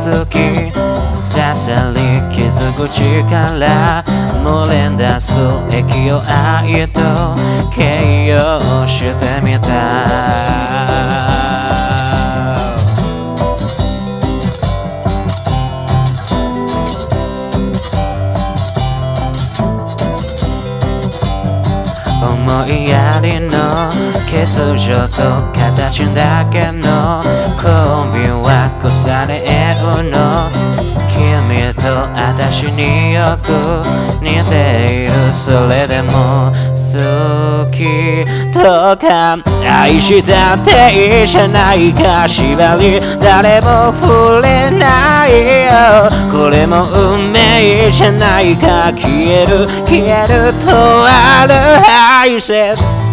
好き刺さり傷口から漏れ出す息を愛と形容してみた思いやりの欠如と形だけのコンビは腐れるの君と私によく似ているそれでも好きとか愛したっていいじゃないか縛り誰も触れないよこれも運命じゃないか消えるとあるI said